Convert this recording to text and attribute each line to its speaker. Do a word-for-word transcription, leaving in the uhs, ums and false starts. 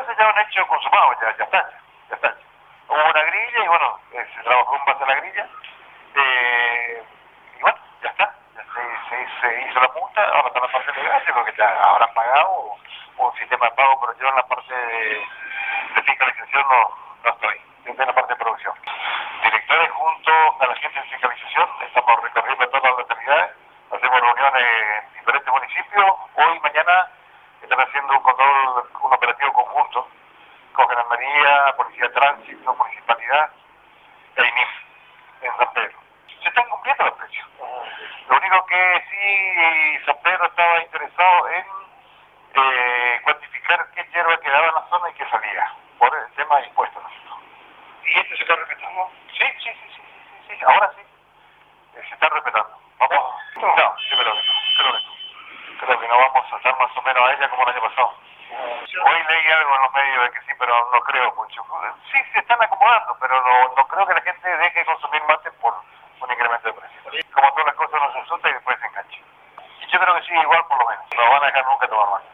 Speaker 1: eso ya es un hecho consumado, ya, ya está, ya está. Hubo una grilla y bueno, eh, se trabajó en base a la grilla, eh, y bueno, ya está, ya se, se, se hizo la multa, ahora está la parte legal, yo creo que ya habrán pagado, o, o un sistema de pago, pero yo en la parte de, de fiscalización no, no estoy, yo estoy en la parte de producción. Directores junto a la gente de fiscalización, estamos recorriendo todas las localidades, hacemos reuniones en diferentes municipios, hoy y mañana están haciendo un control, un operativo conjunto con Gendarmería, Policía de Tránsito, Municipalidad, e I N I F en San Pedro. Se están cumpliendo los precios. Lo único que sí San Pedro estaba interesado en eh, cuantificar qué hierba quedaba en la zona y qué salía, por el tema de impuestos. ¿Y esto se está respetando? Sí, sí, sí, sí, sí, sí, ahora sí. Eh, se está respetando. Vamos. No, no yo creo que no, creo que no. Creo que no vamos a estar más o menos a ella como el año pasado. Hoy leí algo en los medios de que sí, pero no creo mucho. Sí, se están acomodando, pero no, no creo que la gente deje de consumir mate por un incremento de precio. Como todas las cosas nos asusta y después se engancha. Y yo creo que sí, igual por lo menos. No van a dejar nunca tomar mate.